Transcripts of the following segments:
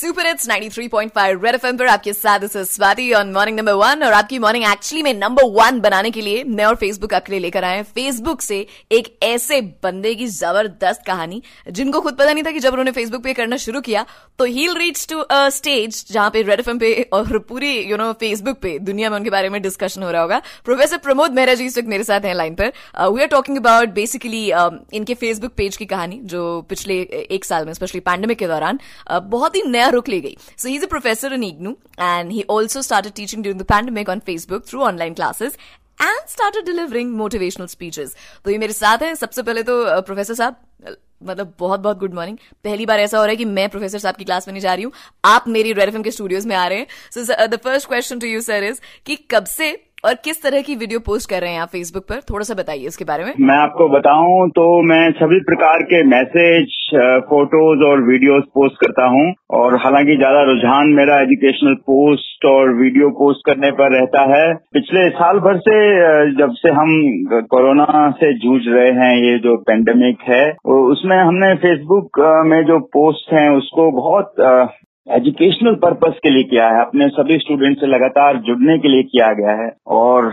Super hits 93.5 red FM पर आपके साथ स्वाति ऑन मॉर्निंग नंबर 1। और आपकी मॉर्निंग एक्चुअली में नंबर 1 बनाने के लिए मैं और फेसबुक आपके लिए लेकर आए हैं फेसबुक से एक ऐसे बंदे की जबरदस्त कहानी जिनको खुद पता नहीं था कि जब उन्होंने फेसबुक पे करना शुरू किया तो he'll reach to a stage जहां पे रेड एफएम पे और पूरी फेसबुक पे दुनिया में उनके बारे में डिस्कशन हो रहा होगा। प्रोफेसर प्रमोद मेहरा जी इस वक्त मेरे साथ हैं लाइन पर। We are talking about basically इनके फेसबुक पेज की कहानी जो पिछले एक साल में स्पेशली पैंडेमिक के दौरान बहुत ही नया रुख ले गई। So he's a professor in IGNOU and he also started teaching during the pandemic on Facebook through online classes and started delivering motivational speeches. तो ये मेरे साथ हैं। सबसे पहले तो प्रोफेसर साहब मतलब बहुत बहुत गुड मॉर्निंग। पहली बार ऐसा हो रहा है कि मैं प्रोफेसर साहब की क्लास में नहीं जा रही हूँ, आप मेरी रेड एफएम के स्टूडियोज में आ रहे हैं। So the first question to you sir is कि कब से और किस तरह की वीडियो पोस्ट कर रहे हैं आप फेसबुक पर, थोड़ा सा बताइए इसके बारे में। मैं आपको बताऊं तो मैं सभी प्रकार के मैसेज, फोटोज और वीडियोस पोस्ट करता हूं और हालांकि ज्यादा रुझान मेरा एजुकेशनल पोस्ट और वीडियो पोस्ट करने पर रहता है। पिछले साल भर से जब से हम कोरोना से जूझ रहे हैं, ये जो पेंडेमिक है, उसमें हमने फेसबुक में जो पोस्ट हैं उसको बहुत एजुकेशनल पर्पस के लिए किया है, अपने सभी स्टूडेंट से लगातार जुड़ने के लिए किया गया है। और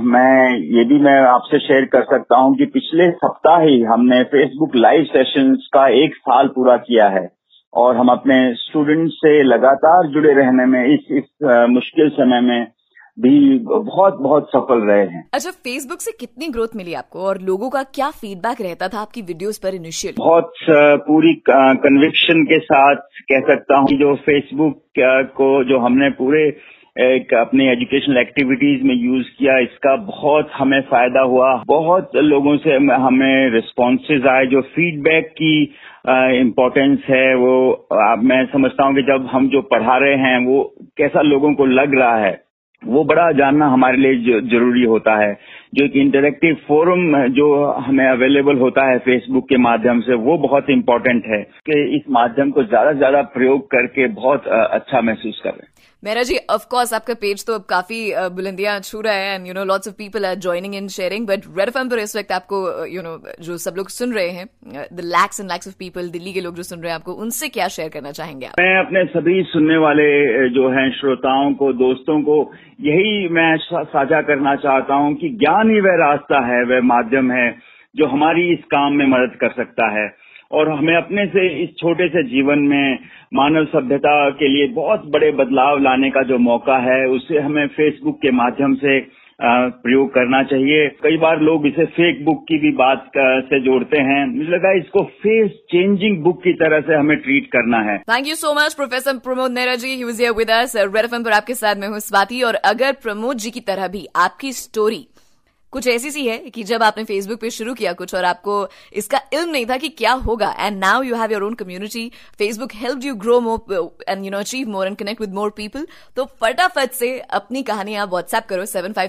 मैं आपसे शेयर कर सकता हूं कि पिछले सप्ताह ही हमने फेसबुक लाइव सेशंस का 1 साल पूरा किया है और हम अपने स्टूडेंट से लगातार जुड़े रहने में इस मुश्किल समय में भी बहुत बहुत सफल रहे हैं। अच्छा, फेसबुक से कितनी ग्रोथ मिली आपको और लोगों का क्या फीडबैक रहता था आपकी वीडियोस पर इनिशियली? बहुत पूरी कन्विक्शन के साथ कह सकता हूँ कि जो फेसबुक को जो हमने पूरे एक अपनी एजुकेशनल एक्टिविटीज में यूज किया, इसका बहुत हमें फायदा हुआ। बहुत लोगों से हमें रिस्पॉन्सेज आए। जो फीडबैक की इम्पोर्टेंस है वो मैं समझता हूँ कि जब हम जो पढ़ा रहे हैं वो कैसा लोगों को लग रहा है, वो बड़ा जानना हमारे लिए जरूरी होता है। जो एक इंटरेक्टिव फोरम जो हमें अवेलेबल होता है फेसबुक के माध्यम से, वो बहुत इम्पोर्टेंट है कि इस माध्यम को ज्यादा से ज्यादा प्रयोग करके बहुत अच्छा महसूस कर रहे हैं। मेहरा जी, ऑफ कोर्स आपका पेज तो अब काफी बुलंदियां छू रहा है and lots of people are joining in sharing, but red FM पर इस वक्त आपको जो सब लोग सुन रहे हैं, the lakhs and lakhs of people, Delhi के लोग जो सुन रहे हैं आपको, उनसे क्या शेयर करना चाहेंगे आप? मैं अपने सभी सुनने वाले जो हैं श्रोताओं को, दोस्तों को यही मैं साझा करना चाहता हूं कि ज्ञान ही वह रास्ता है, वह माध्यम है जो हमारी इस काम में मदद कर सकता है। और हमें अपने से इस छोटे से जीवन में मानव सभ्यता के लिए बहुत बड़े बदलाव लाने का जो मौका है, उसे हमें फेसबुक के माध्यम से प्रयोग करना चाहिए। कई बार लोग इसे फेक बुक की भी बात से जोड़ते हैं, मुझे लगा इसको फेस चेंजिंग बुक की तरह से हमें ट्रीट करना है। Thank you so much professor Pramod Mehra ji, he was here with us red FM पर। आपके साथ मैं हूं स्वाति। और अगर प्रमोद जी की तरह भी आपकी स्टोरी कुछ ऐसी सी है कि जब आपने फेसबुक पे शुरू किया कुछ और आपको इसका इल्म नहीं था कि क्या होगा, and now you have your own community, Facebook helped you grow more and achieve more and connect with more people, तो फटाफट से अपनी कहानी आप व्हाट्सएप करो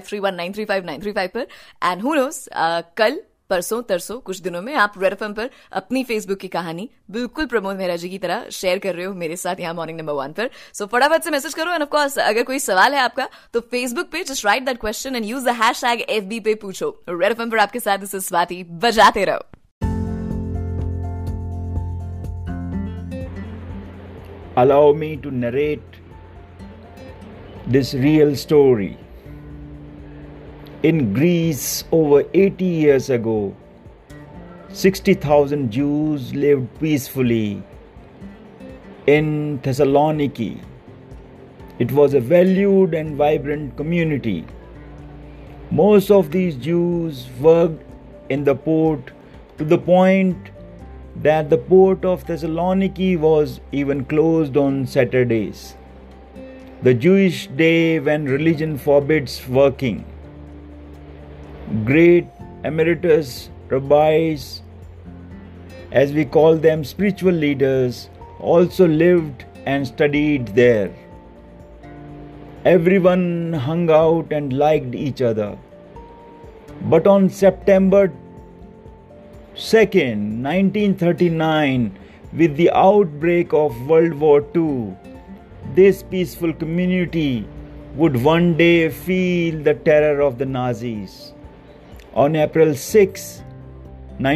7531935935 पर। एंड हु नोस, कल परसों तरसों कुछ दिनों में आप रेड एफएम पर अपनी फेसबुक की कहानी बिल्कुल प्रमोद मेहरा जी की तरह शेयर कर रहे हो मेरे साथ यहाँ मॉर्निंग नंबर 1 पर। सो फटाफट से मैसेज करो एंड ऑफ कोर्स अगर कोई सवाल है आपका तो फेसबुक पे just write that question and use the hashtag FB पे पूछो। रेड एफएम पर आपके साथ दिस इज स्वाति, बजाते रहो। Allow me to narrate this real story. In Greece, over 80 years ago, 60,000 Jews lived peacefully in Thessaloniki. It was a valued and vibrant community. Most of these Jews worked in the port to the point that the port of Thessaloniki was even closed on Saturdays, the Jewish day when religion forbids working. Great emeritus rabbis, as we call them, spiritual leaders, also lived and studied there. Everyone hung out and liked each other. But on September 2nd, 1939, with the outbreak of World War II, this peaceful community would one day feel the terror of the Nazis. On April 6,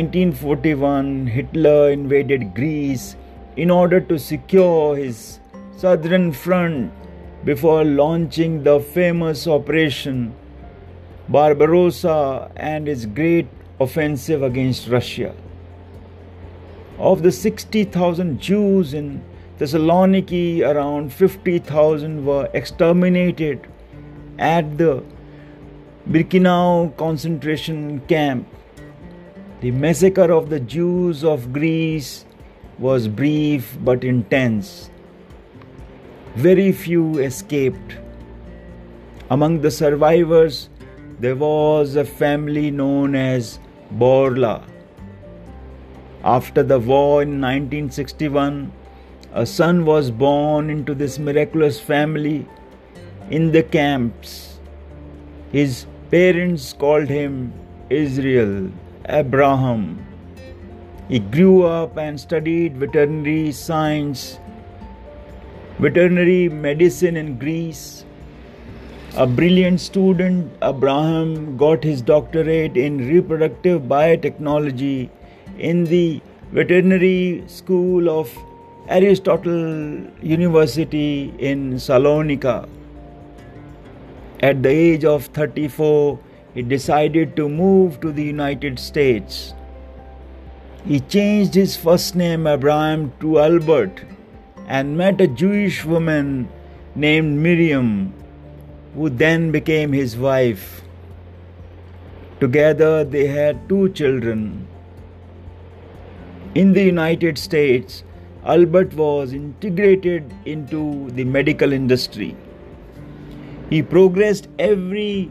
1941, Hitler invaded Greece in order to secure his Southern Front before launching the famous Operation Barbarossa and its great offensive against Russia. Of the 60,000 Jews in Thessaloniki, around 50,000 were exterminated at the Birkenau concentration camp. The massacre of the Jews of Greece was brief but intense. Very few escaped. Among the survivors, there was a family known as Borla. After the war in 1961, a son was born into this miraculous family in the camps. His parents called him Israel Abraham. He grew up and studied veterinary science, veterinary medicine in Greece. A brilliant student, Abraham got his doctorate in reproductive biotechnology in the veterinary school of Aristotle University in Salonika. At the age of 34, he decided to move to the United States. He changed his first name Abraham to Albert and met a Jewish woman named Miriam, who then became his wife. Together they had 2 children. In the United States, Albert was integrated into the medical industry. He progressed everything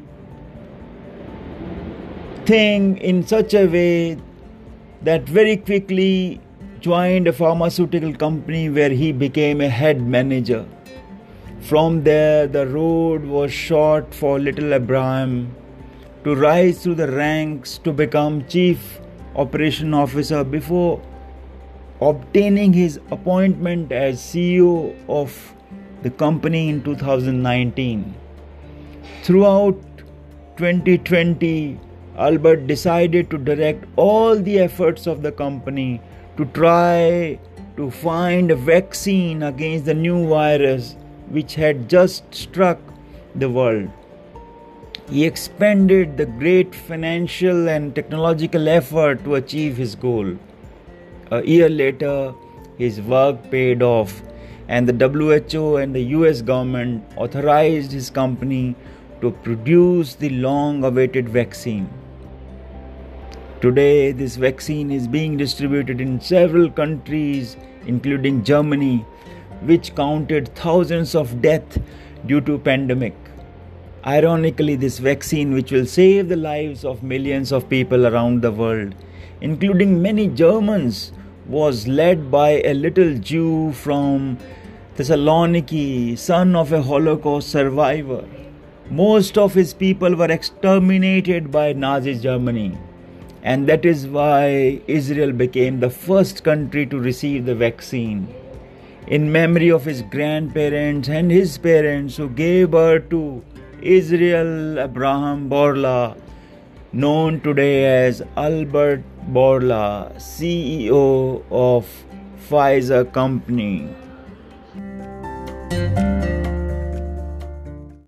in such a way that very quickly joined a pharmaceutical company where he became a head manager. From there, the road was short for little Abraham to rise through the ranks to become chief operation officer before obtaining his appointment as CEO of the company in 2019. Throughout 2020, Albert decided to direct all the efforts of the company to try to find a vaccine against the new virus which had just struck the world. He expended the great financial and technological effort to achieve his goal. A year later, his work paid off, and the WHO and the US government authorized his company to produce the long-awaited vaccine. Today, this vaccine is being distributed in several countries, including Germany, which counted thousands of deaths due to pandemic. Ironically, this vaccine, which will save the lives of millions of people around the world, including many Germans, was led by a little Jew from Thessaloniki, son of a Holocaust survivor. Most of his people were exterminated by Nazi Germany, and that is why Israel became the first country to receive the vaccine. In memory of his grandparents and his parents who gave birth to Israel Abraham Borla, known today as Albert Borla, CEO of Pfizer Company.